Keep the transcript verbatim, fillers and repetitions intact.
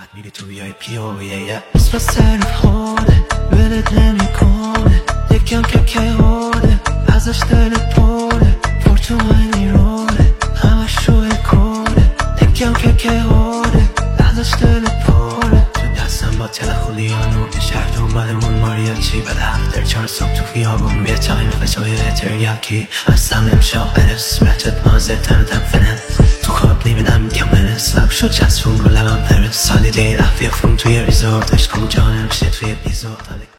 میری توی پیویه اسم سر خوده ولت نمیکنه یکم که که هوده ازش دل پره پرتوانی روده همش روی کوده یکم که که هوده ازش دل پره تو دستم با تلخولیانو شهر دنبالمون ماریاچی بده هفتر چهار صبح تو خیابون یه تایم فشای تریاکی هستم نمیشا اسمتت مازه تنتم فنن تو خواب نیمدم میگم من سلب شد چسبون رو لبم پرس سالی دیر افیافون توی ریزورد عشق کن جانم شد توی بیزورد